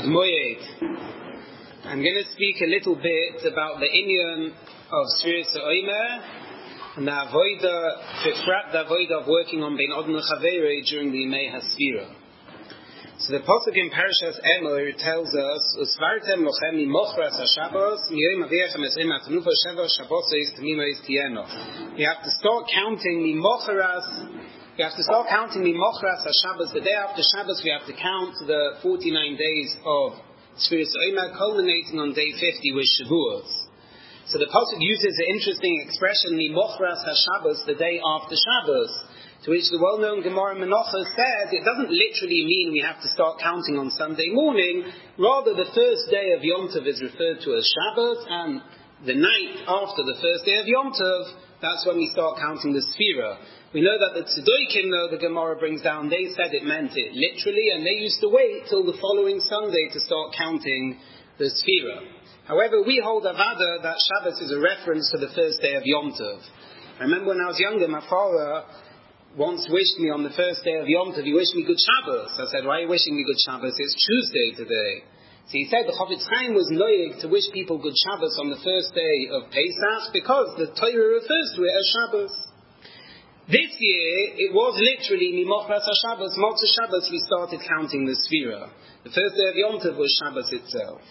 Moed. I'm going to speak a little bit about the inyan of Sfiras Omer and the avodah of working on Bein Odom L'Chaverei during the Yemei HaSfira. So the pasuk in Parashas Emor tells us, "Usvartem lochem mimochras haShabbos miyom aviachem esrim atanufa sheva Shabbosos tamimos tieno." You have to start counting mimochras. You have to start counting mimochras haShabbos. The day after Shabbos, we have to count the 49 days of Sfiras Omer, culminating on day 50 with Shavuos. So the pasuk uses the interesting expression mimochras haShabbos, the day after Shabbos. To which the well-known Gemara Menachos says it doesn't literally mean we have to start counting on Sunday morning. Rather, the first day of Yom Tov is referred to as Shabbos, and the night after the first day of Yom Tov, that's when we start counting the Sfira. We know that the Tzedokim, though the Gemara brings down, they said it meant it literally, and they used to wait till the following Sunday to start counting the Sfira. However, we hold Avada that Shabbos is a reference to the first day of Yom Tov. I remember when I was younger, my father once wished me on the first day of Yom Tov, he wished me good Shabbos. I said, why are you wishing me good Shabbos? It's Tuesday today. So he said the Chofetz Chaim was noyeg to wish people good Shabbos on the first day of Pesach because the Torah refers to it as Shabbos. This year, it was literally Mimochras HaShabbos, Motzei Shabbos, we started counting the Sfira. The first day of Yom Tov was Shabbos itself.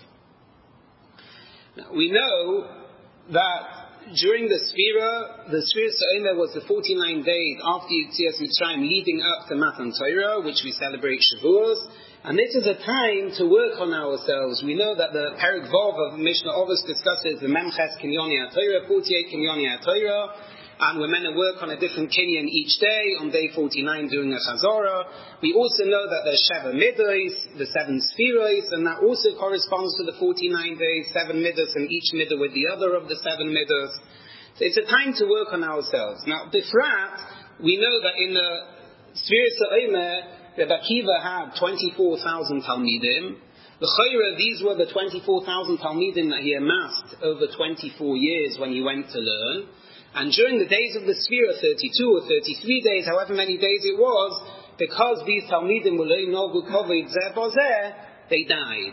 Now, we know that during the Sfiras Omer was the 49 days after Yetzias Mitzrayim leading up to Matan Torah, which we celebrate Shavuos. And this is a time to work on ourselves. We know that the Perek Vav of Mishnah Ovos discusses the Memches Kinyoni HaTorah, 48 Kinyoni HaTorah, and we're meant to work on a different kinyan each day, on day 49 doing a Chazorah. We also know that there's Sheva Midos, the 7 Sfiros, and that also corresponds to the 49 days, 7 Midos, and each Midah with the other of the 7 Midos. So it's a time to work on ourselves. Now, Bifrat, we know that in the Sfiras Omer, Rebbe Akiva had 24,000 Talmidim. L'chayra, these were the 24,000 Talmidim that he amassed over 24 years when he went to learn. And during the days of the Sfira, 32 or 33 days, however many days it was, because these Talmidim were nogu kovid zeh bozeh, they died.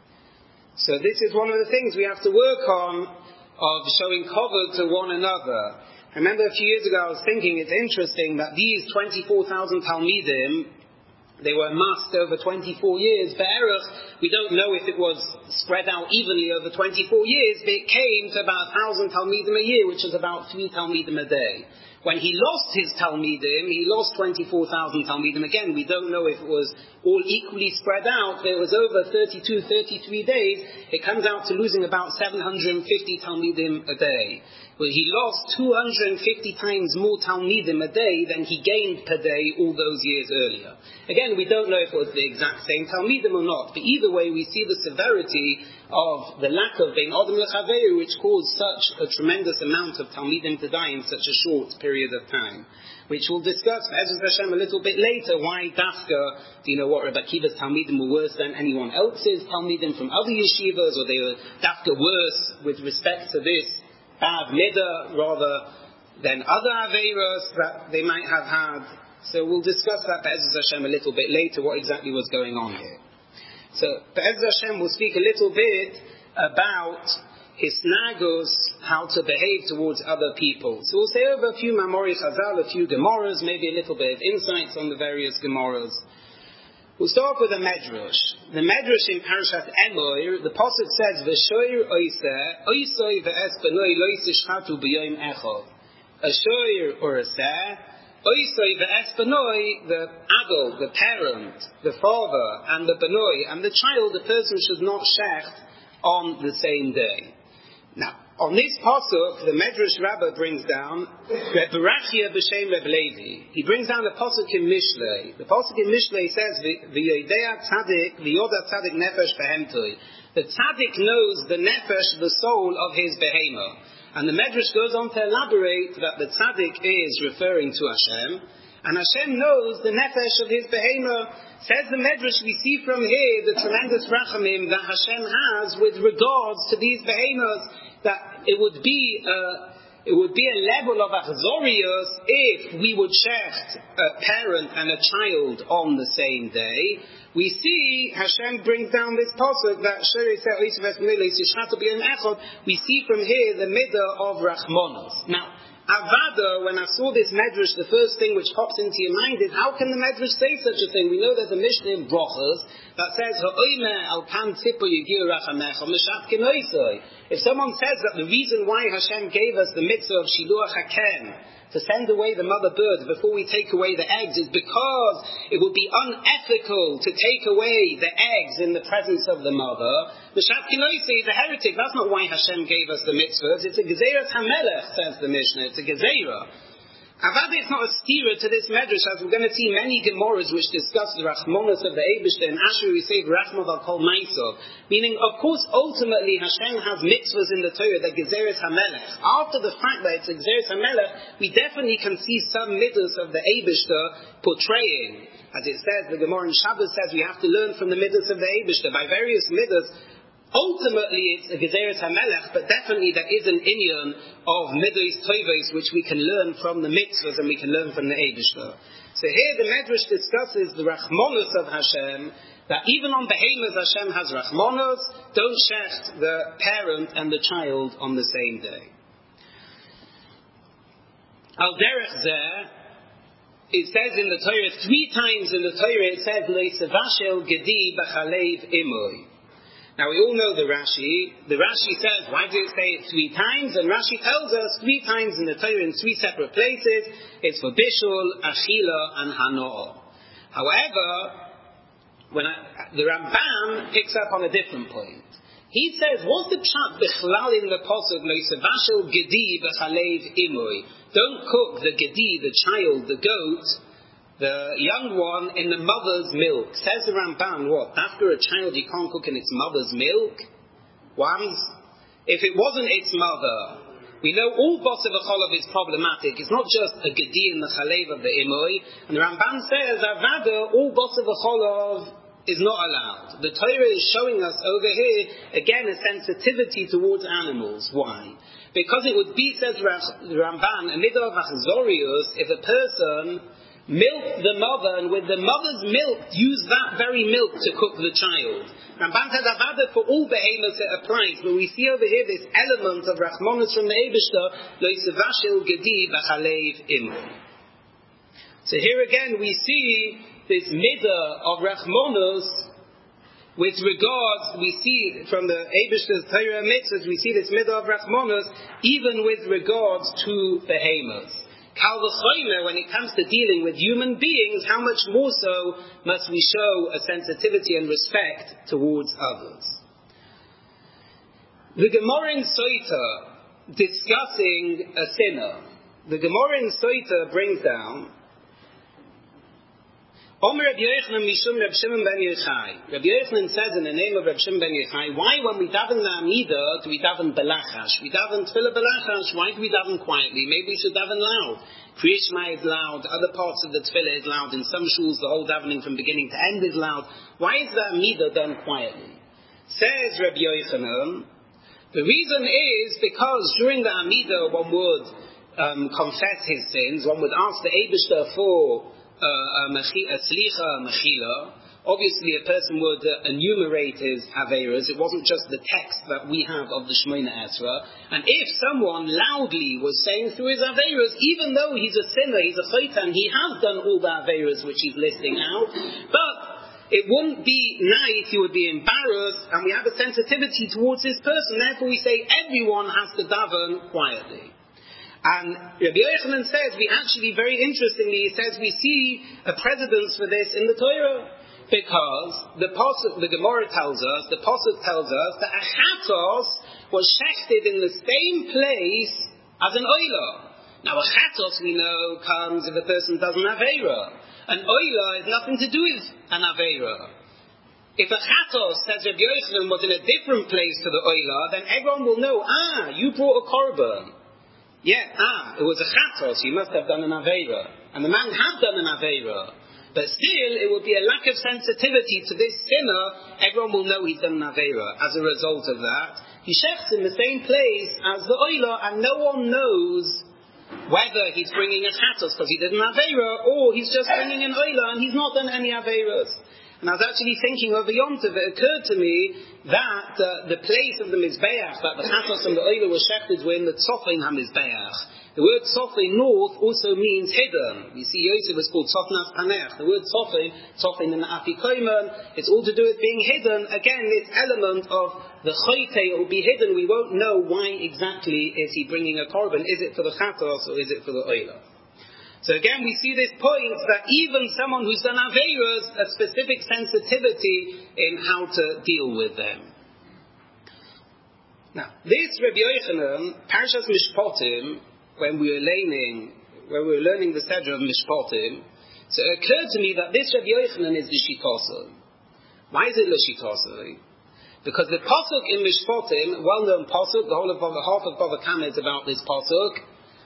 So this is one of the things we have to work on, of showing kovod to one another. I remember a few years ago I was thinking it's interesting that these 24,000 Talmidim, they were amassed over 24 years. Be'erach, we don't know if it was spread out evenly over 24 years, but it came to about 1,000 Talmidim a year, which is about 3 Talmidim a day. When he lost his Talmidim, he lost 24,000 Talmidim. Again, we don't know if it was all equally spread out, but it was over 32, 33 days. It comes out to losing about 750 Talmidim a day. Well, he lost 250 times more Talmidim a day than he gained per day all those years earlier. Again, we don't know if it was the exact same Talmidim or not, but either way we see the severity of the lack of Bein Odom L'Chaverei, which caused such a tremendous amount of Talmidim to die in such a short period of time. Which we'll discuss, Ezra Hashem, a little bit later, why Dafka, do you know what, Rebbe Akiva's Talmidim were worse than anyone else's Talmidim from other yeshivas, or they were Dafka worse with respect to this bad midah rather than other aveiros that they might have had. So we'll discuss that Be'ezus Hashem a little bit later, what exactly was going on here. So Be'ezus Hashem will speak a little bit about hisnagus, how to behave towards other people. So we'll say over a few Mamori Chazal, a few Gemaras, maybe a little bit of insights on the various Gemaras. We'll start with a Medrash. The Medrash in Parashat Emor, the pasuk says, "V'shoir oiseh, oisoi ve'es benoi lo yishchatu b'yom echad." A shoir or a seh, oisoi ve'es benoi, the adult, the parent, the father, and the benoi, and the child, the person should not shecht on the same day. Now, on this pasuk, the Medrash Rabbah brings down Reb Berachia b'shem Reb Levi. He brings down the pasuk in Mishlei. The pasuk in Mishlei says, "V'yodea tzadik, v'yoda tzadik nefesh behemtoi." The tzadik knows the nefesh, the soul of his behema. And the Medrash goes on to elaborate that the tzadik is referring to Hashem, and Hashem knows the nefesh of his behema. Says the Medrash, we see from here the tremendous rachamim that Hashem has with regards to these behemoths, that it would be it would be a level of achzorius if we would shecht a parent and a child on the same day. We see Hashem brings down this pasuk that we see from here the midah of rachmanos. Now, Avada, when I saw this medrash, the first thing which pops into your mind is, how can the medrash say such a thing? We know there's a Mishnah in Brochos that says, if someone says that the reason why Hashem gave us the mitzvah of Shiluach HaKen, to send away the mother bird before we take away the eggs, is because it would be unethical to take away the eggs in the presence of the mother. The Shat Kinoisi is a heretic. That's not why Hashem gave us the mitzvahs. It's a Gezeirah HaMelech, says the Mishnah. It's a Gezeirah. Avada is not a steerer to this medrash, as we're going to see many Gemaras which discuss the Rachmanos of the Eibishter. In Asher we say Rachmav al Kol Maisov, meaning, of course, ultimately Hashem has mitzvahs in the Torah, the Gezeres HaMelech. After the fact that it's a Gezeres HaMelech, we definitely can see some mitzvahs of the Eibishter portraying. As it says, the Gemara in Shabbos says we have to learn from the mitzvahs of the Eibishter. By various mitzvahs, ultimately, it's a Gezeres HaMelech, but definitely there is an inyan of Midos Tovos which we can learn from the mitzvahs and we can learn from the Eibishter. So here the Medrash discusses the Rachmanos of Hashem, that even on behemoths Hashem has Rachmanos, don't shecht the parent and the child on the same day. Al derech zeh, it says in the Torah, 3 times in the Torah it says, Lo yisavashel gedi b'chalev imoi. Now we all know the Rashi. The Rashi says, why did it say it 3 times? And Rashi tells us 3 times in the Torah in 3 separate places. It's for Bishul, Achila, and Hanoah. However, the Ramban picks up on a different point. He says, what's the pshat bichlal in the pasuk? Lo yisavashel gedi b'chalev imoi. Don't cook the gedi, the child, the goat, the young one, in the mother's milk. Says the Ramban, what? After a child you can't cook in its mother's milk? If it wasn't its mother, we know all bosser v'cholov is problematic. It's not just a gedi in the chalev of the imoi. And the Ramban says, avada, all bosser v'cholov is not allowed. The Torah is showing us over here, again, a sensitivity towards animals. Why? Because it would be, says the Ramban, a midah of achzorius, if a person milk the mother, and with the mother's milk, use that very milk to cook the child. Ramban says, avada, for all behemoths it applies, but we see over here this element of Rachmanos from the Eibishter, lo yisavashel gedi b'chalev imoi. So here again we see this midah of Rachmanos with regards, we see from the Eibishter's Torah mitzvahs, we see this midah of Rachmanos even with regards to behemoths. Kal v'chomer, when it comes to dealing with human beings, how much more so must we show a sensitivity and respect towards others? The Gemara in Soita, discussing a sinner, the Gemara in Soita brings down, Omer Rabbi Yochanan Mishum Reb Shimon ben Yochai. Rabbi Yochanan says in the name of Reb Shimon ben Yochai, why when we daven the Amida do we daven belachash? We daven tefillah belachash. Why do we daven quietly? Maybe we should daven loud. Kriya Shema is loud. Other parts of the tefillah is loud. In some shuls, the whole davening from beginning to end is loud. Why is the Amida done quietly? Says Rabbi Yochanan, the reason is because during the Amida one would confess his sins. One would ask the Eibishter for mechila. Obviously, a person would enumerate his averas. It wasn't just the text that we have of the Shemona Esra. And if someone loudly was saying through his averas, even though he's a sinner, he's a chaitan, he has done all the averas which he's listing out, but it wouldn't be nice, he would be embarrassed, and we have a sensitivity towards this person. Therefore, we say everyone has to daven quietly. And Rabbi Yochanan says, very interestingly, he says we see a precedence for this in the Torah. Because the Gemara tells us, the Pasuk tells us, that a chatos was shechted in the same place as an oila. Now a chatos, we know, comes if a person does an aveira. An oila has nothing to do with an aveira. If a chatos, says Rabbi Yochanan, was in a different place to the oila, then everyone will know, you brought a korban. Yeah, it was a chatos, you must have done an aveira. And the man had done an aveira. But still, it will be a lack of sensitivity to this sinner. Everyone will know he's done an Aveira as a result of that. He shechts in the same place as the Oila, and no one knows whether he's bringing a Chatos because he did an Aveira, or he's just bringing an Oila and he's not done any Aveiras. And I was actually thinking over Yom Tov, it occurred to me that the place of the Mizbeach, that the Chatos and the Oila were shechted were in the Tzofin HaMizbeach. The word Tzofin, north, also means hidden. You see, Yosef is called Tzofnas Panech. The word Tzofin in the Afikomen, it's all to do with being hidden. Again, this element of the Choyte will be hidden. We won't know why exactly is he bringing a korban. Is it for the Chatos or is it for the Oila? So again, we see this point that even someone who's done Aveiros, a specific sensitivity in how to deal with them. Now, this Rabbi Yochanan, Parshas Mishpatim, when we were learning the Seder of Mishpatim, so it occurred to me that this Rabbi Yochanan is the Shitosoi. Why is it the Shitosoi? Because the Pasuk in Mishpatim, well-known Pasuk, half of Bava Kama is about this Pasuk.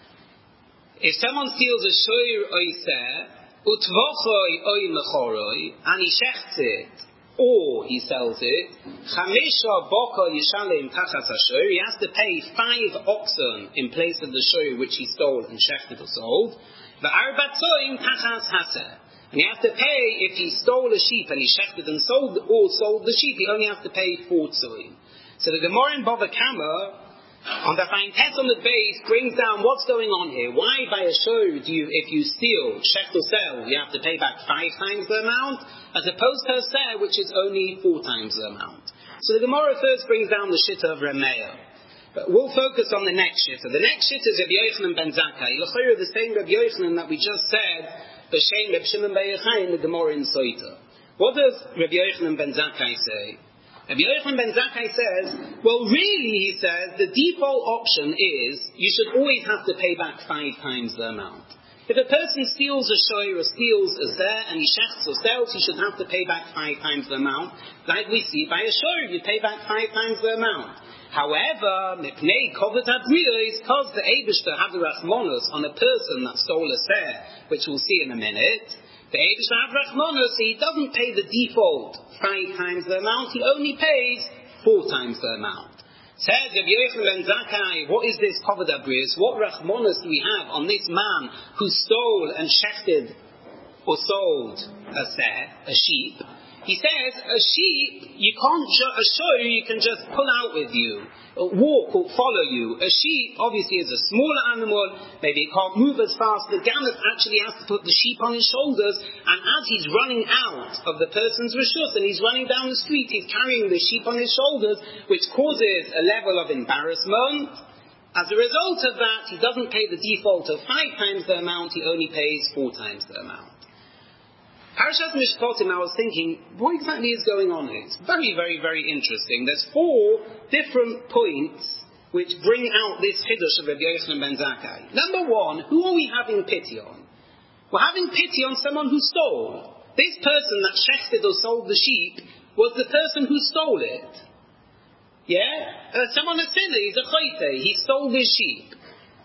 If someone steals a shoyr oiseh, utvochoi oi mechoroi, and he shechts it, or he sells it, chamesha boko yishalem tachas ha-shoyr, he has to pay 5 oxen in place of the shoyr which he stole and shechted or sold, v'arba tzoim tachas haseh. And he has to pay, if he stole a sheep and he shechted and sold the sheep, he only has to pay 4 tzoim. So the Gemara in Bava Kama, on the fine test on the base, brings down what's going on here. Why by a show if you steal, shecht or sell, you have to pay back 5 times the amount, as opposed to a seh, which is only 4 times the amount. So the Gemara first brings down the shitta of Rameya. But we'll focus on the next shitta. The next shitta is Rabbi Yochanan ben Zakkai. L'chayr the same Rabbi Yochanan that we just said, b'shem Reb Shimon bar Yochai in the Gemara in Soita. What does Rabbi Yochanan ben Zakkai say? Rabbi Yochanan ben Zakkai says, well, really, he says, the default option is you should always have to pay back 5 times the amount. If a person steals a shoyr or steals a zeh and he shechts or sells, he should have to pay back 5 times the amount. Like we see by a shoyr, you pay back 5 times the amount. However, mipnei kovet habriya is because the Eibishter had the rachmanos on a person that stole a zeh, which we'll see in a minute. The Eibishter had rachmanos, so he doesn't pay the default 5 times the amount, he only pays 4 times the amount. Says Rabbi Yochanan ben Zakkai, what is this kovet habriya? What rachmanos do we have on this man who stole and shechted or sold a zeh, a sheep? He says, a sheep, you can just pull out with you, walk or follow you. A sheep, obviously, is a smaller animal, maybe it can't move as fast. The ganav actually has to put the sheep on his shoulders, and as he's running out of the person's reshus, and he's running down the street, he's carrying the sheep on his shoulders, which causes a level of embarrassment. As a result of that, he doesn't pay the default of 5 times the amount, he only pays 4 times the amount. Parashat Mishpatim, I was thinking, what exactly is going on here? It's very, very, very interesting. There's 4 different points which bring out this chiddush of Rabbi Yochanan ben Zakkai. Number 1, who are we having pity on? We're having pity on someone who stole. This person that shechted or sold the sheep was the person who stole it. Yeah? Someone a sinner, he's a choyte, he stole this sheep.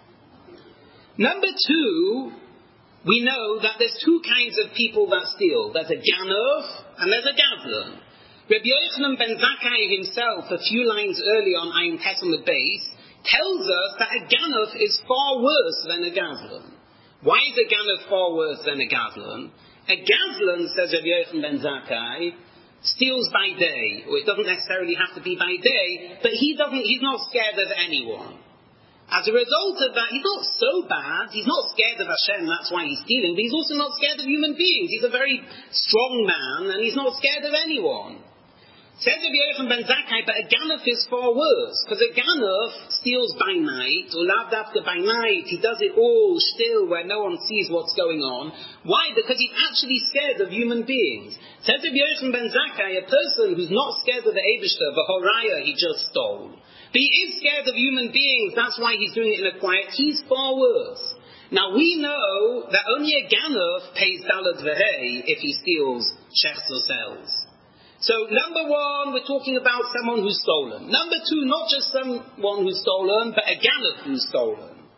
Number 2, we know that there's 2 kinds of people that steal. There's a ganov and there's a gazlan. Rabbi Yochanan ben Zakkai himself, a few lines early on Ayin Tes on the base, tells us that a ganov is far worse than a gazlan. Why is a ganov far worse than a gazlan? A gazlan, says Rabbi Yochanan ben Zakkai, steals by day, or it doesn't necessarily have to be by day, but he's not scared of anyone. As a result of that, he's not so bad, he's not scared of Hashem, that's why he's stealing, but he's also not scared of human beings. He's a very strong man, and he's not scared of anyone. Says Rabbi Yochanan ben Zakkai, but a ganov is far worse, because a ganov steals by night, or lav dafka by night, he does it all still where no one sees what's going on. Why? Because he's actually scared of human beings. Says Rabbi Yochanan ben Zakkai, a person who's not scared of the Eibishter, the Horaya he just stole. But he is scared of human beings, that's why he's doing it in a quiet, he's far worse. Now we know that only a ganov pays dalad v'hei if he steals, shechts or sells. So number 1, we're talking about someone who's stolen. Number 2, not just someone who's stolen, but a ganov who's stolen.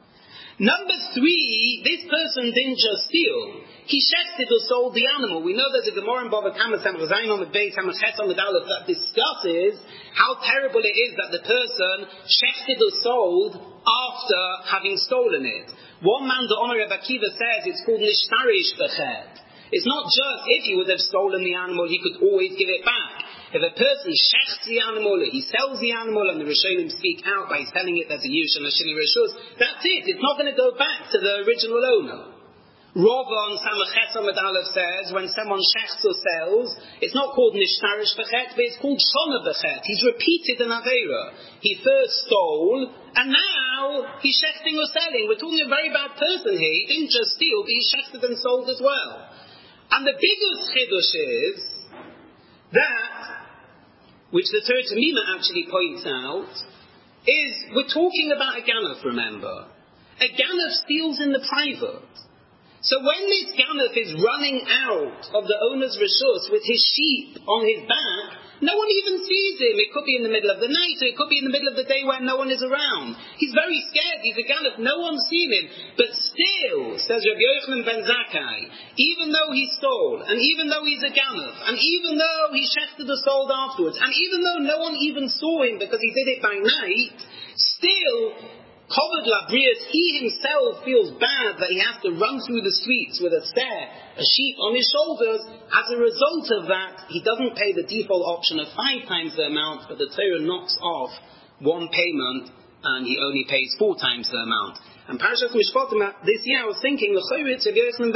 Number 3, this person didn't just steal. He shechted or sold the animal. We know there's a Gemara in Bava Kama Samach Zayin on the Beis Samach Ches on the Dalet that discusses how terrible it is that the person shechted or sold after having stolen it. One man, the Omer Rebbe Akiva, says it's called nishtarish bechet. It's not just if he would have stolen the animal, he could always give it back. If a person shechts the animal, or he sells the animal, and the Rishonim speak out by selling it as a Yush and a Shini Rishus, that's it. It's not going to go back to the original owner. Rava on Samachet Amud Aleph says, when someone shechts or sells, it's not called nishtarish bechet, but it's called shona bechet. He's repeated an aveira. He first stole, and now he's shechting or selling. We're talking a very bad person here. He didn't just steal, but he shechted and sold as well. And the biggest chiddush is that, which the Torah Tamima actually points out, is we're talking about a ganef, remember. A ganef steals in the private. So when this ganef is running out of the owner's reshus with his sheep on his back, no one even sees him. It could be in the middle of the night, or it could be in the middle of the day when no one is around. He's very scared. He's a ganef. No one's seen him. But still, says Rabbi Yochanan ben Zakkai, even though he stole, and even though he's a ganef, and even though he shechted or sold afterwards, and even though no one even saw him because he did it by night, still, Kovod Labrius, he himself feels bad that he has to run through the streets with a sheep on his shoulders. As a result of that, he doesn't pay the default option of 5 times the amount, but the Torah knocks off 1 payment, and he only pays 4 times the amount. And Parashat Mishpatim, this year I was thinking, like we saw in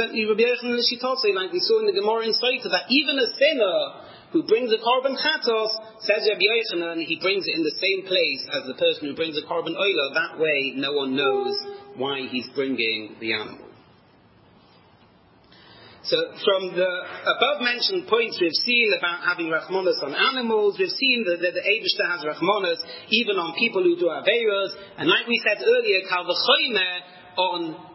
the Gemara in Saita, that even a sinner who brings a korban chatos, says Rabbi Yochanan, he brings it in the same place as the person who brings a korban oila. That way, no one knows why he's bringing the animal. So, from the above-mentioned points we've seen about having rachmanos on animals, we've seen that the Eibishter has rachmanos even on people who do aveiros, and like we said earlier, kal v'chomer on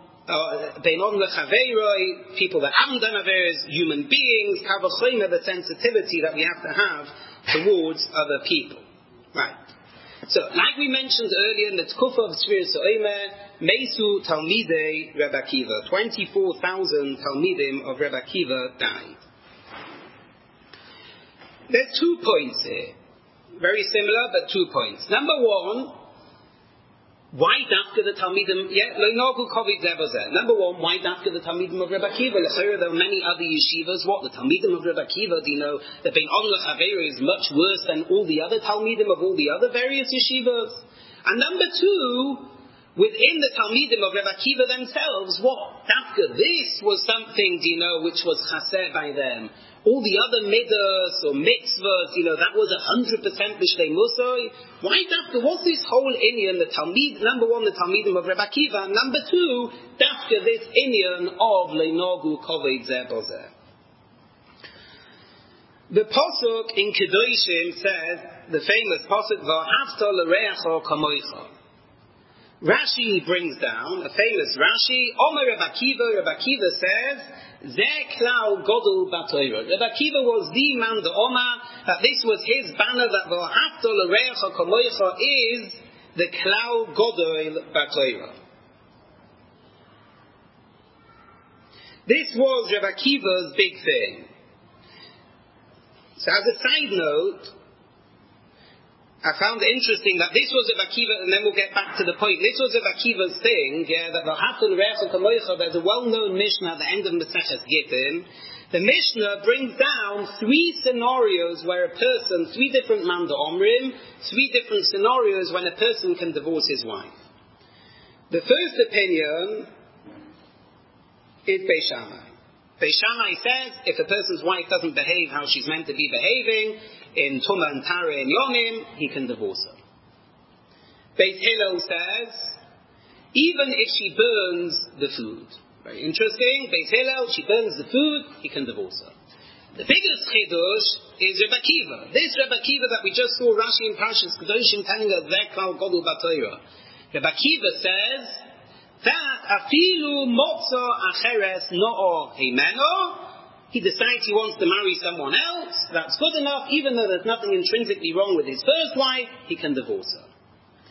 people that haven't done aveiros, human beings, kal v'chomer, the sensitivity that we have to have towards other people. Right. So, like we mentioned earlier in the Tkufa of Sfiras Omer, Mesu Talmidei Rebbe Akiva, 24,000 Talmidim of Rebbe Akiva died. There's 2 points here. Very similar, but 2 points. Number 1, why dafka the Talmidim? Number 1, why dafka the Talmidim of Rebbe Akiva? There are many other yeshivas. What, the Talmidim of Rebbe Akiva? Do you know that Ben Onlach Aveira is much worse than all the other Talmidim of all the other various yeshivas? And number 2, within the Talmidim of Rebbe Akiva themselves, what dafka? This was something, which was chaser by them. All the other midas or mitzvahs, that was 100% b'shlei musoi. Why dafka? What's this whole inyan? The Talmid, number 1, the Talmidim of Rebbe Akiva, and number 2, dafka this inyan of leinogu koved zeh bozeh. The pasuk in Kedoshim says, the famous pasuk, v'ahavta l'reacha kamoicha. Rashi brings down a famous Rashi. Omer Rebbe Akiva says, Zeh klal godol b'Torah. Rebbe Akiva was the man, the Omer, that this was his banner, that v'ahavta l'reacha kamoicha is the klal godol b'Torah. This was Rebbe Akiva's big thing. So as a side note, I found it interesting that this was Rebbe Akiva, and then we'll get back to the point. This was Rebbe Akiva's thing, that there's a well-known Mishnah at the end of Maseches Gittin. The Mishnah brings down 3 scenarios where a person, 3 different Manda Omrim, 3 different scenarios when a person can divorce his wife. The first opinion is Beis Shammai. Beis Shammai says, if a person's wife doesn't behave how she's meant to be behaving, in Tumah and Tara and Yomim, he can divorce her. Beis Hillel says, even if she burns the food. Very interesting. Beis Hillel, she burns the food, he can divorce her. The biggest chidush is Rebbe Akiva. This Rebbe Akiva that we just saw Rashi in Parshas Kedoshim telling us Zeh klal godol b'Torah. Rebbe Akiva says that afilu motza acheres no'o himeno. He decides he wants to marry someone else. That's good enough. Even though there's nothing intrinsically wrong with his first wife, he can divorce her.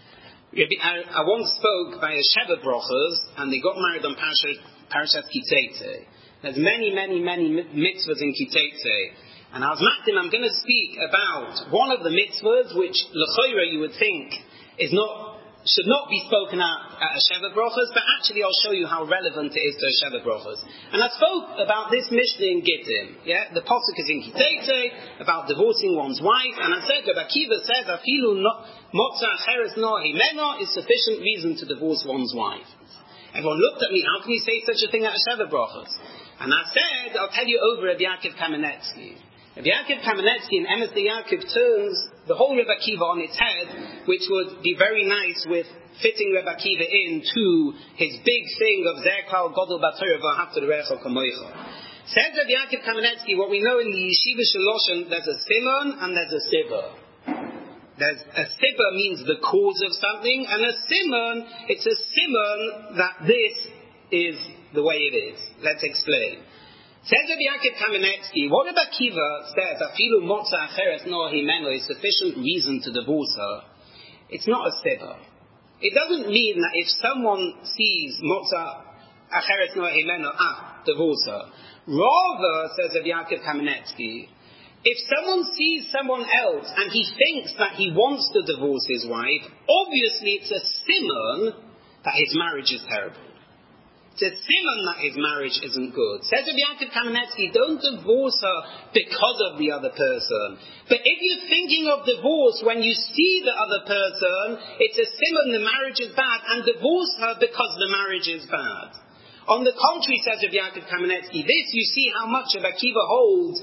I once spoke by a Sheva Brochas, and they got married on Parashat Kitzeitzei. There's many mitzvahs in Kitzeitzei. And I was makdim, I'm going to speak about one of the mitzvahs which l'choira you would think should not be spoken at a Sheva Brochas, but actually I'll show you how relevant it is to a Sheva Brochas. And I spoke about this Mishnah in Gittim. Yeah? The pasuk is in Kitzeitzei about divorcing one's wife, and I said Rabbi Akiva says afilu motza acheres no himeno is sufficient reason to divorce one's wife. Everyone looked at me, how can you say such a thing at a Sheva Brochas? And I said, I'll tell you over Rabbi Yaakov Kamenetsky. Rabbi Yaakov Kamenetsky in Emes de Yaakov turns the whole Rabbi Akiva on its head, which would be very nice with fitting Rabbi Akiva into his big thing of Zeh Klal Gadol B'Torah V'ahavta L'Recha Kamoicha. Says Rabbi Yaakov Kamenetsky, what we know in the Yeshiva Shaloshen, there's a simon and there's a siva. There's a siva means the cause of something, and a simon, it's a simon that this is the way it is. Let's explain. Says Rabbi Yaakov Kamenetsky, what Rabbi Akiva says, afilu motza acheres no himeno is sufficient reason to divorce her. It's not a siva. It doesn't mean that if someone sees motza acheres no himeno, divorce her. Rather, says Rabbi Yaakov Kamenetsky, if someone sees someone else and he thinks that he wants to divorce his wife, obviously it's a simon that his marriage is terrible. It's a simon that his marriage isn't good. Says Rabbi Yaakov Kamenetsky, don't divorce her because of the other person. But if you're thinking of divorce when you see the other person, it's a simon the marriage is bad, and divorce her because the marriage is bad. On the contrary, says Rabbi Yaakov Kamenetsky, this you see how much Rabbi Akiva holds,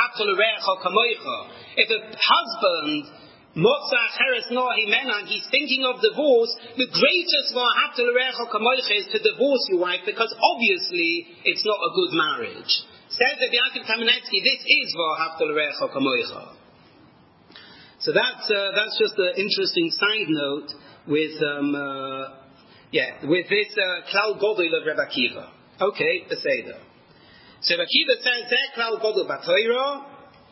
if a husband Motza Acheres Noah Himena, and he's thinking of divorce, the greatest V'ahavta L'Recha Kamoicha is to divorce your wife, because obviously it's not a good marriage. Says Rabbi Yaakov Kamenetsky, this is V'ahavta L'Recha Kamoicha. So that's just an interesting side note with this Klal Gadol of Rabbi Akiva. Okay, Beseder. So Rabbi Akiva says Zeh Klal Gadol B'Torah.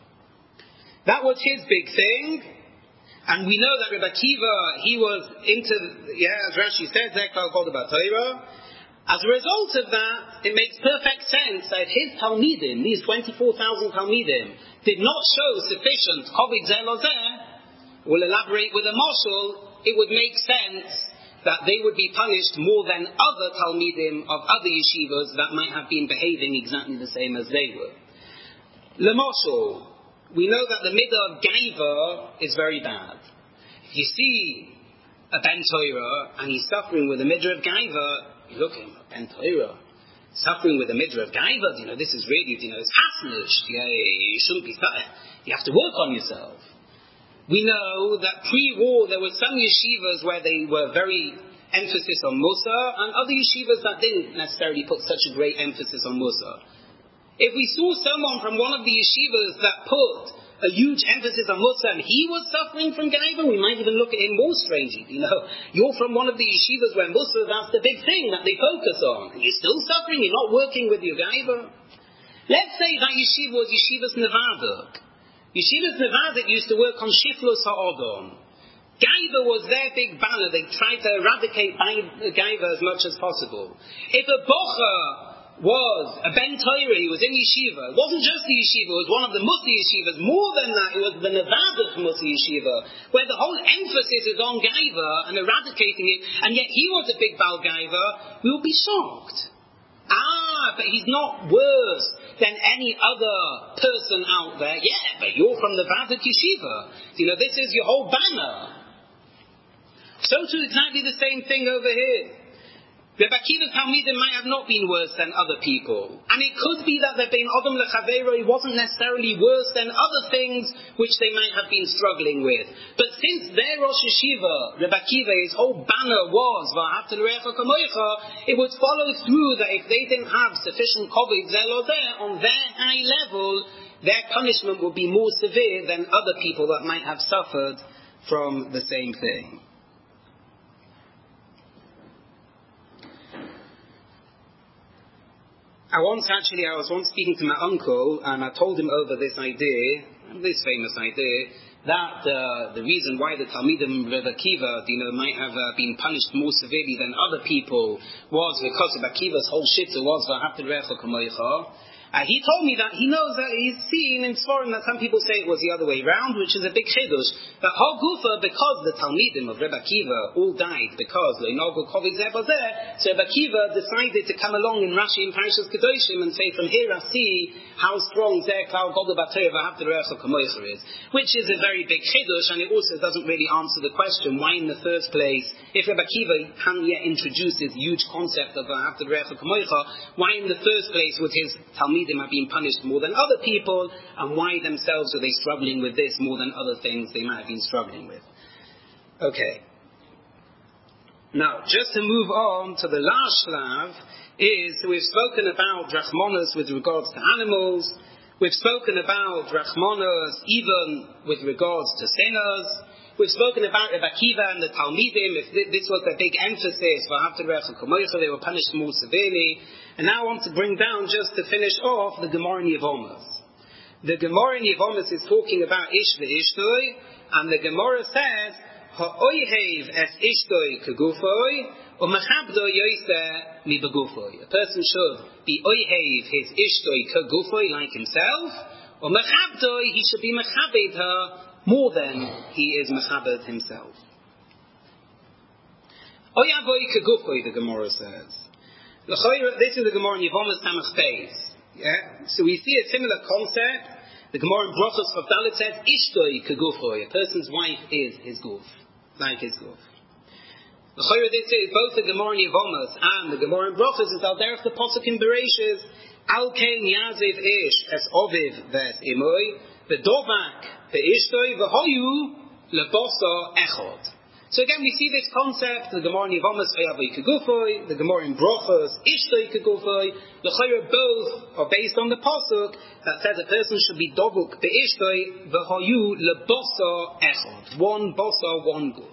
That was his big thing. And we know that Rabbi Akiva, he was into, as Rashi said, Zeh Klal Gadol B'Torah. As a result of that, it makes perfect sense that his Talmidim, these 24,000 Talmidim, did not show sufficient Kovod Zeh Lo Zeh. We'll elaborate with a mashal. It would make sense that they would be punished more than other Talmidim of other yeshivas that might have been behaving exactly the same as they were. L'mashal, we know that the midah of gaiva is very bad. If you see a Ben Torah and he's suffering with a midah of gaiva, you look at him, Ben Torah, suffering with a midah of gaiva, this is really, it's hasnish. You shouldn't be suffering. You have to work on yourself. We know that pre-war there were some yeshivas where they were very emphasis on Musa, and other yeshivas that didn't necessarily put such a great emphasis on Musa. If we saw someone from one of the yeshivas that put a huge emphasis on Musa and he was suffering from gaiva, we might even look at him more strangely. You're from one of the yeshivas where Musa, that's the big thing that they focus on. You're still suffering, you're not working with your gaiva. Let's say that yeshiva was Yeshivas Nevada. Yeshivas Nevada used to work on Shiflus HaOdom. Gaiva was their big banner. They tried to eradicate gaiva as much as possible. If a bocha was a Ben Torah, he was in yeshiva. It wasn't just the yeshiva, it was one of the Musi yeshivas. More than that, it was the Nevada Musi yeshiva, where the whole emphasis is on gaiva and eradicating it, and yet he was a big Baal gaiva. We would be shocked. But he's not worse than any other person out there. Yeah, but you're from the Nevada yeshiva. This is your whole banner. So too, exactly the same thing over here. Rabbi Akiva's Talmidim might have not been worse than other people. And it could be that Ben Adam Lechaveiro wasn't necessarily worse than other things which they might have been struggling with. But since their Rosh Yeshiva, Rabbi Akiva, his whole banner was V'ahavta L'Recha Kamoicha, it would follow through that if they didn't have sufficient Kovod Zeh Lo Zeh on their high level, their punishment would be more severe than other people that might have suffered from the same thing. I was once speaking to my uncle, and I told him over this idea, this famous idea, that the reason why the Talmidim of Rebbe Akiva, might have been punished more severely than other people was because of Akiva's whole shitta was V'ahavta L'reacha Kamoicha. He told me that he knows that he's seen in Sforim that some people say it was the other way round, which is a big chidush. That Hagufa, because the Talmidim of Rebbe Akiva all died because Le'nogu Kovik Zeh Bazeh, so Rebbe Akiva decided to come along in Rashi and Parashas Kedoshim and say, from here I see how strong Zeh Klal Godel B'Torah V'ahavta L'reacha Kamoicha is, which is a very big chidush, and it also doesn't really answer the question why in the first place, if Rebbe Akiva hadn't yet introduced this huge concept of V'ahavta L'reacha Kamoicha, why in the first place would his Talmidim have been punished more than other people, and why themselves are they struggling with this more than other things they might have been struggling with. Okay. Now, just to move on to the last shlav, is we've spoken about Rachmanos with regards to animals, we've spoken about Rachmanos even with regards to sinners, we've spoken about Rebbe Akiva and the Talmidim, if this was a big emphasis for V'ahavta L'reacha Kamoicha, they were punished more severely. And now I want to bring down, just to finish off, the Gemara in Yevamos. The Gemara in Yevamos is talking about Ish ve'ishtoi, and the Gemara says, Ha'oihev es ishtoi kegufoi, u'mechabdo yoiseh mi begufoi. A person should be oihev his ishtoi kegufoi, like himself, or mechabdoi, he should be mechabed her more than he is mechabed himself. Oyavoi kegufoi, the Gemara says. This is the Gemara in Yevamos Samach Beis. Yeah? So we see a similar concept. The Gemara in Brochos Chavdalet says, Ishtoi kegufoi. A person's wife is his guf, like his guf. This is both the Gemara in Yevamos and the Gemara in Brochos is al derech the pasuk in Bereishis, Al kein yaziv ish es oviv ves imoi, v'dovak ve'ishtoi v'hoyu lebosa echod. So again, we see this concept, the Gemara in Yevamos, Oyavoi kegufoi, the Gemara in Brochos, Ishtoi kegufoi. The Chayra both are based on the pasuk that says a person should be dovuk be'ishtoi, v'hoyu lebosa echod. One bosa, one guf.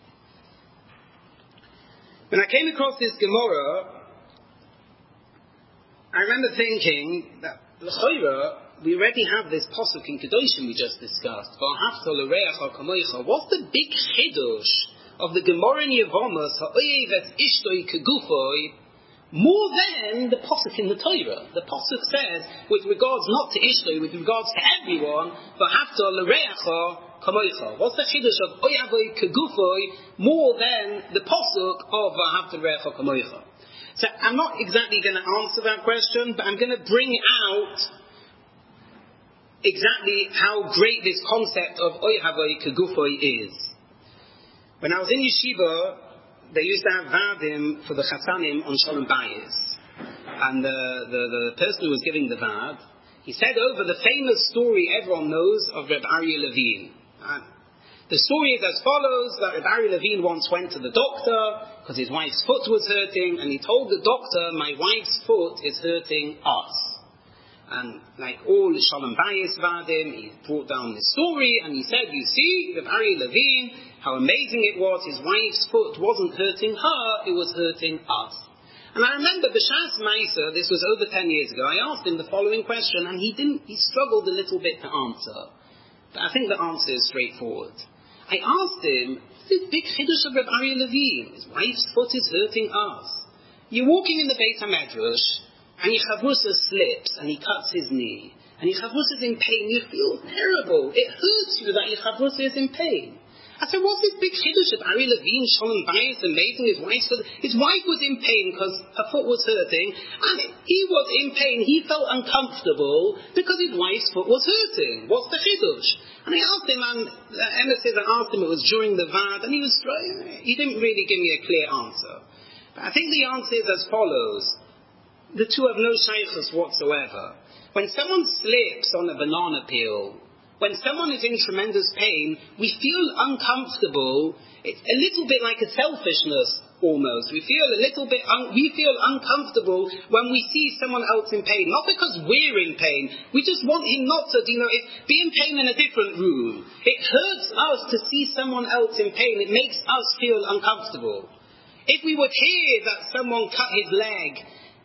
When I came across this Gemara, I remember thinking that the Chayra, we already have this pasuk in Kedoshim we just discussed. V'ahavta l'reacha kamoicha. What's the big chidush of the Gemara in Yevamos, ha'oyev es ishtoi kegufoi, more than the pasuk in the Torah? The pasuk says, with regards not to ishtoi, with regards to everyone, v'ahavta l'reacha kamoicha. What's the chidush of oyavoi kegufoi more than the pasuk of v'ahavta l'reacha kamoicha? So I'm not exactly going to answer that question, but I'm going to bring out exactly how great this concept of Oyhavoi Kegufoi is. When I was in yeshiva, they used to have vadim for the chatanim on Shalom Bayis. And the person who was giving the vad, he said over the famous story everyone knows of Reb Aryeh Levine. The story is as follows, that Reb Aryeh Levine once went to the doctor because his wife's foot was hurting, and he told the doctor, my wife's foot is hurting us. And like all the Shalom Bayis vadim, he brought down this story and he said, you see, Reb Aryeh Levine, how amazing it was, his wife's foot wasn't hurting her, it was hurting us. And I remember B'Shas Ma'aser, this was over 10 years ago, I asked him the following question and he struggled a little bit to answer. But I think the answer is straightforward. I asked him, this big chiddush of Reb Aryeh Levine, his wife's foot is hurting us. You're walking in the Beit HaMedrash, and Yechavusa slips, and he cuts his knee, and Yechavusa is in pain, you feel terrible. It hurts you that Yechavusa is in pain. I said, what's this big chiddush of Aryeh Levine, Shalom Bayis, amazing, his wife was in pain because her foot was hurting, and he was in pain, he felt uncomfortable because his wife's foot was hurting. What's the chiddush? And I asked him, and Emma says I asked him, it was during the vad, and he didn't really give me a clear answer. But I think the answer is as follows. The two have no shaykhus whatsoever. When someone slips on a banana peel, when someone is in tremendous pain, we feel uncomfortable. It's a little bit like a selfishness almost. We feel uncomfortable when we see someone else in pain. Not because we're in pain. We just want him not to, be in pain in a different room. It hurts us to see someone else in pain. It makes us feel uncomfortable. If we would hear that someone cut his leg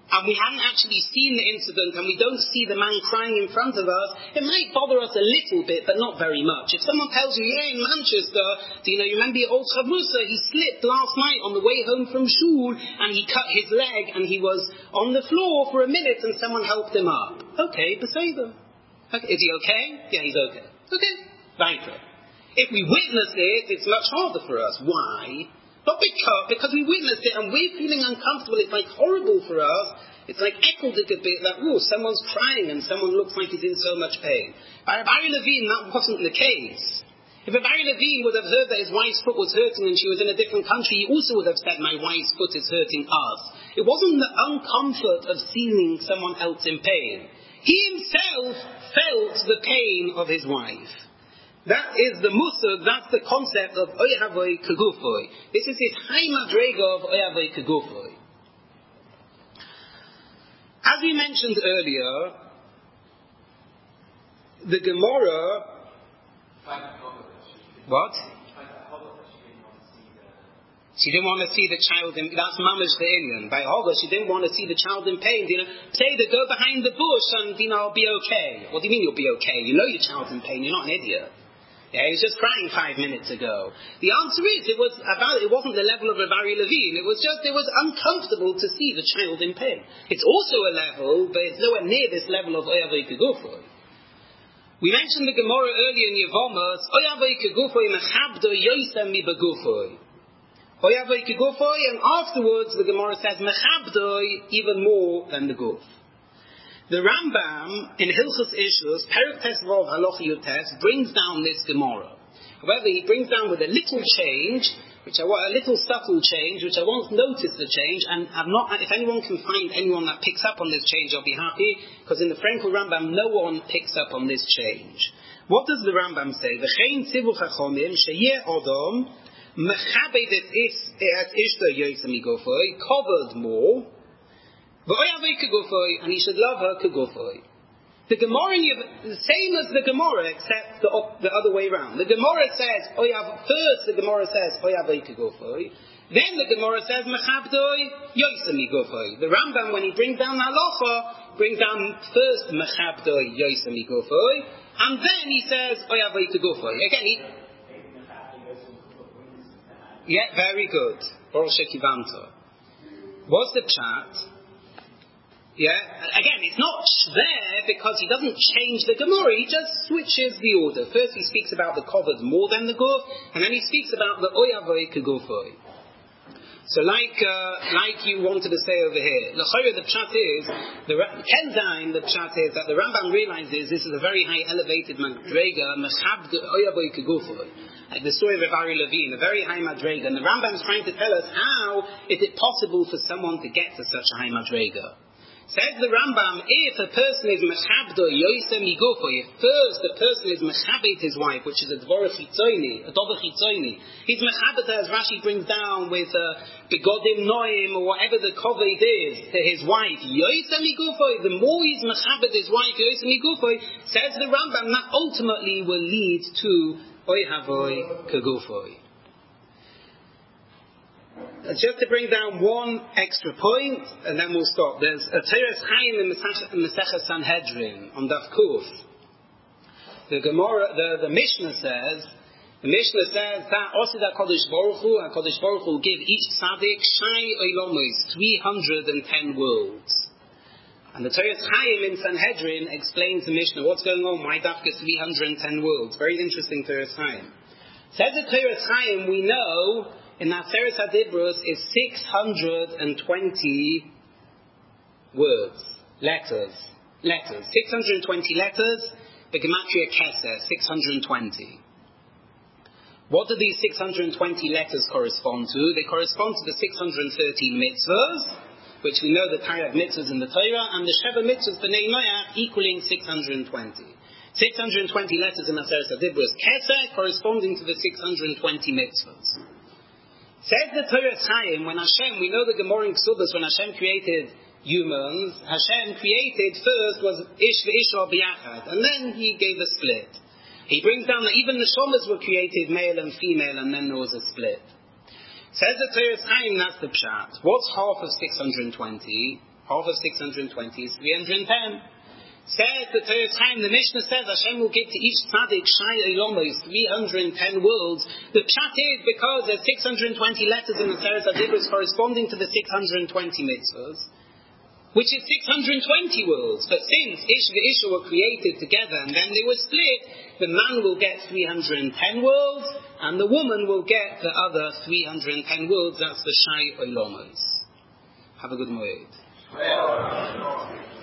and we hadn't actually seen the incident, and we don't see the man crying in front of us, it might bother us a little bit, but not very much. If someone tells you, in Manchester, you remember your old Chavrusa, he slipped last night on the way home from shul, and he cut his leg, and he was on the floor for a minute, and someone helped him up. Okay, beseder. Okay. Is he okay? Yeah, he's okay. Okay, weiter. If we witness it, it's much harder for us. Why? Not because we witnessed it and we're feeling uncomfortable. It's like horrible for us. It's like echoed a bit that, someone's crying and someone looks like he's in so much pain. By Rabbi Levine, that wasn't the case. If Rabbi Levine would have heard that his wife's foot was hurting and she was in a different country, he also would have said, my wife's foot is hurting us. It wasn't the uncomfort of seeing someone else in pain. He himself felt the pain of his wife. That is the musag, that's the concept of Oyhavoi Kegufoi. This is his high madrega of Oyhavoi Kegufoi. As we mentioned earlier, the Gemara... What? She didn't want to see the child in... That's mamish the Indian. By Hoga, she didn't want to see the child in pain. Say to go behind the bush and, I'll be okay. What do you mean you'll be okay? You know your child's in pain. You're not an idiot. Yeah, he was just crying 5 minutes ago. The answer is, it wasn't the level of Rabbi Levine. It was uncomfortable to see the child in pain. It's also a level, but it's nowhere near this level of Oyhavoi Kegufoi. We mentioned the Gemara earlier in Yevamos, Oyhavoi Kegufoi mechabdo yoisem mi begufoi. Oyhavoi Kegufoi, and afterwards the Gemara says mechabdoi even more than the guf. The Rambam in Hilchos Ishus, Perek Tesvav Halacha Yutes, brings down this Gemara. However, he brings down with a little change, a little subtle change, which I won't notice the change, and if anyone can find anyone that picks up on this change, I'll be happy, because in the Frankel Rambam, no one picks up on this change. What does the Rambam say? V'chein tzivu chachomim sheyeh odom mechabed et ishto yoysa migofoi, covered more, and he should love her kegufoi. The Gemara, the same as the Gemara, except the other way around. The Gemara says, first the Gemara says, Oyavei kegufoi. Then the Gemara says, Mechabdoi yoisemi gufoi. The Rambam, when he brings down halacha, brings down first Mechabdoi yoisemi gufoi, and then he says, Oyavei kegufoi. Again, very good. Baruch Shekivanta. What's the chat? Yeah, again, it's not there because he doesn't change the Gemara, he just switches the order. First he speaks about the covered more than the guf, and then he speaks about the Oyhavoi Kegufoi. So like you wanted to say over here, the pshat is, the pshat is that the Rambam realizes this is a very high elevated madrega, mechabd Oyhavoi Kegufoi. Like the story of Rabbi Levine, a very high madrega, and the Rambam is trying to tell us how is it possible for someone to get to such a high madrega. Says the Rambam, if a person is mechabdo yoisem migufo, if first the person is mechabet his wife, which is a dvor chitzoni, he's mechabet, as Rashi brings down with begodim noim, or whatever the koved is, to his wife, yoisem migufo, the more he's mechabet his wife, yoisem migufo, says the Rambam, that ultimately will lead to oyhavoi kegufoi. Just to bring down one extra point, and then we'll stop. There's a Teres Chaim in Masechah Sanhedrin on Daf Kuf. The Mishnah says that also that Kodesh Baruch Hu will give each tzaddik Shai Oilomos, 310 worlds. And the Teres Chaim in Sanhedrin explains the Mishnah. What's going on? Why Dafka 310 worlds? Very interesting Teres Chaim. Says the Teres Chaim, we know in that Seres HaDibrus is 620 words, letters. 620 letters, the Gematria Keser, 620. What do these 620 letters correspond to? They correspond to the 613 mitzvahs, which we know the Taryag mitzvahs in the Torah, and the Sheva mitzvahs B'nai Noach equaling 620. 620 letters in the Seres HaDibrus Keser corresponding to the 620 mitzvahs. Says the Torah Chaim, when Hashem, we know the Gemara in Ksubas, when Hashem created humans, Hashem created first was Ish v'Isha b'yachad, and then He gave a split. He brings down that even the Shomas were created male and female, and then there was a split. Says the Torah Chaim, that's the pshat. What's half of 620? Half of 620 is 310. Says the Torah time, the Mishnah says Hashem will give to each tzaddik Shai Olamos 310 worlds. The pshat is because there's 620 letters in the Seres HaDibros corresponding to the 620 mitzvahs, which is 620 worlds. But since Ish and Isha were created together and then they were split, the man will get 310 worlds and the woman will get the other 310 worlds. That's the Shai Olamos. Have a good moed.